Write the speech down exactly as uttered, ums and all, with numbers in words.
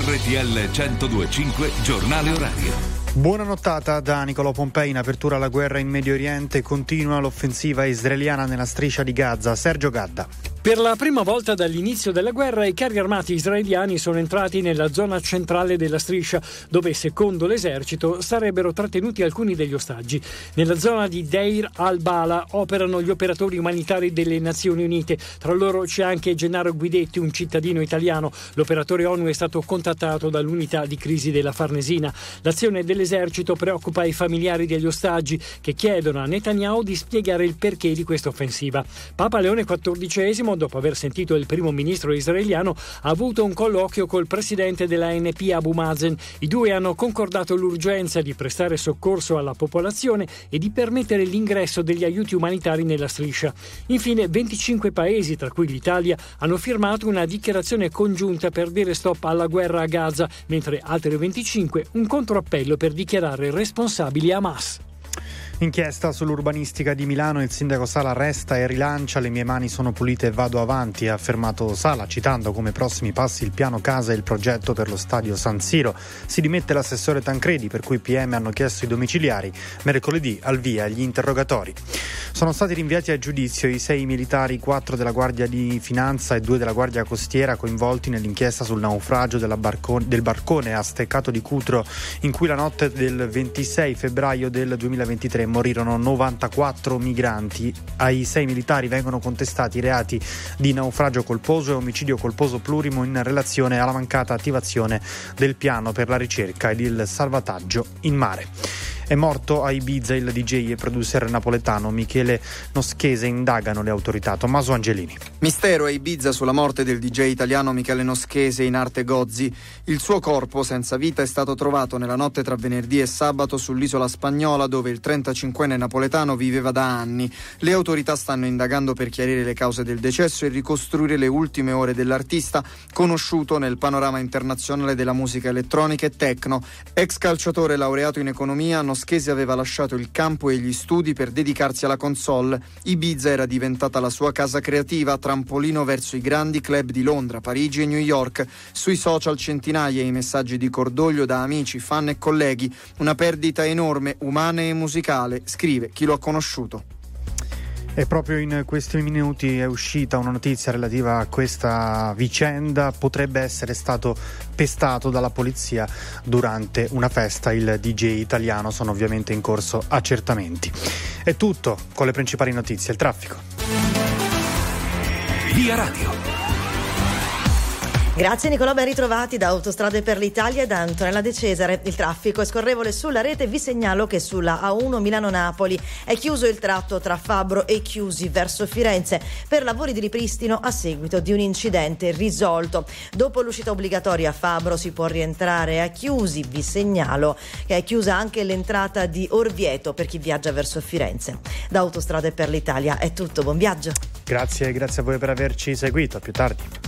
R T L centodue e cinque Giornale Orario. Buona nottata da Nicolò Pompei. In apertura alla guerra in Medio Oriente, continua l'offensiva israeliana nella striscia di Gaza. Sergio Gadda. Per la prima volta dall'inizio della guerra i carri armati israeliani sono entrati nella zona centrale della striscia, dove secondo l'esercito sarebbero trattenuti alcuni degli ostaggi. Nella zona di Deir al-Bala operano gli operatori umanitari delle Nazioni Unite. Tra loro c'è anche Gennaro Guidetti, un cittadino italiano. L'operatore ONU è stato contattato dall'unità di crisi della Farnesina. L'azione dell'esercito preoccupa i familiari degli ostaggi, che chiedono a Netanyahu di spiegare il perché di questa offensiva. Papa Leone quattordicesimo, dopo aver sentito il primo ministro israeliano, ha avuto un colloquio col presidente della A N P Abu Mazen. I due hanno concordato l'urgenza di prestare soccorso alla popolazione e di permettere l'ingresso degli aiuti umanitari nella striscia. Infine, venticinque paesi, tra cui l'Italia, hanno firmato una dichiarazione congiunta per dire stop alla guerra a Gaza, mentre altri venticinque un controappello per dichiarare responsabili Hamas. Inchiesta sull'urbanistica di Milano, il sindaco Sala resta e rilancia. Le mie mani sono pulite e vado avanti, ha affermato Sala, citando come prossimi passi il piano casa e il progetto per lo stadio San Siro. Si dimette l'assessore Tancredi, per cui i P M hanno chiesto i domiciliari. Mercoledì al via gli interrogatori. Sono stati rinviati a giudizio i sei militari, quattro della Guardia di Finanza e due della Guardia Costiera, coinvolti nell'inchiesta sul naufragio della barcone, del barcone a Steccato di Cutro, in cui la notte del ventisei febbraio del duemilaventitré morirono novantaquattro migranti. Ai sei militari vengono contestati i reati di naufragio colposo e omicidio colposo plurimo in relazione alla mancata attivazione del piano per la ricerca ed il salvataggio in mare. È morto a Ibiza il D J e producer napoletano Michele Noschese, indagano le autorità. Tommaso Angelini. Mistero a Ibiza sulla morte del D J italiano Michele Noschese, in arte Gozzi. Il suo corpo senza vita è stato trovato nella notte tra venerdì e sabato sull'isola spagnola, dove il trentacinquenne napoletano viveva da anni. Le autorità stanno indagando per chiarire le cause del decesso e ricostruire le ultime ore dell'artista, conosciuto nel panorama internazionale della musica elettronica e techno. Ex calciatore laureato in economia, Noschese aveva lasciato il campo e gli studi per dedicarsi alla console. Ibiza era diventata la sua casa creativa, trampolino verso i grandi club di Londra, Parigi e New York. Sui social centinaia i messaggi di cordoglio da amici, fan e colleghi. Una perdita enorme, umana e musicale, scrive chi lo ha conosciuto. E proprio in questi minuti è uscita una notizia relativa a questa vicenda. Potrebbe essere stato pestato dalla polizia durante una festa il D J italiano. Sono ovviamente in corso accertamenti. È tutto con le principali notizie. Il traffico. Via Radio. Grazie Nicolò, ben ritrovati da Autostrade per l'Italia e da Antonella De Cesare. Il traffico è scorrevole sulla rete. Vi segnalo che sulla A uno Milano-Napoli è chiuso il tratto tra Fabbro e Chiusi verso Firenze per lavori di ripristino a seguito di un incidente risolto. Dopo l'uscita obbligatoria a Fabbro si può rientrare a Chiusi. Vi segnalo che è chiusa anche l'entrata di Orvieto per chi viaggia verso Firenze. Da Autostrade per l'Italia è tutto, buon viaggio. Grazie, grazie a voi per averci seguito. A più tardi.